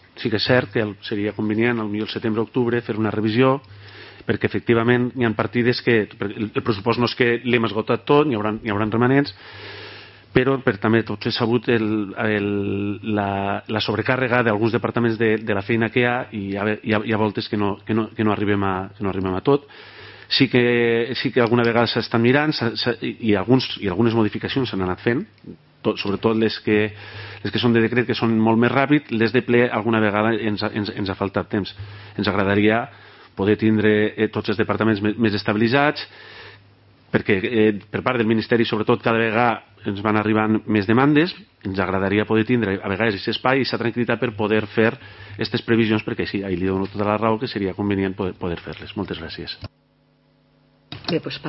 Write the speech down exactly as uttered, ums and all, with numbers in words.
sí que és cert que seria convenient al millor setembre-octubre fer una revisió, perquè efectivament hi ha partides que el pressupost no és que l'hem esgotat tot, n'hi haurà, hi haurà remanents, però per també tots he sabut el, el, la, la sobrecàrrega d'alguns departaments de, de la feina que hi ha i hi ha, hi ha, hi ha voltes que no, que, no, que, no arribem a, que no arribem a tot. Sí que, sí que alguna vegada s'estan mirant s ha, s ha, i, alguns, i algunes modificacions s'han anat fent, tot, sobretot les que, les que són de decret, que són molt més ràpid, les de ple alguna vegada ens, ens, ens ha faltat temps. Ens agradaria poder tindre eh, tots els departaments més, més estabilitzats, perquè eh, per part del Ministeri sobretot cada vegada ens van arribant més demandes, ens agradaria poder tindre a vegades aquest espai i aquesta tranquil·litat per poder fer aquestes previsions, perquè sí, ahir li dono tota la raó que seria convenient poder, poder fer-les. Moltes gràcies. Bé, doncs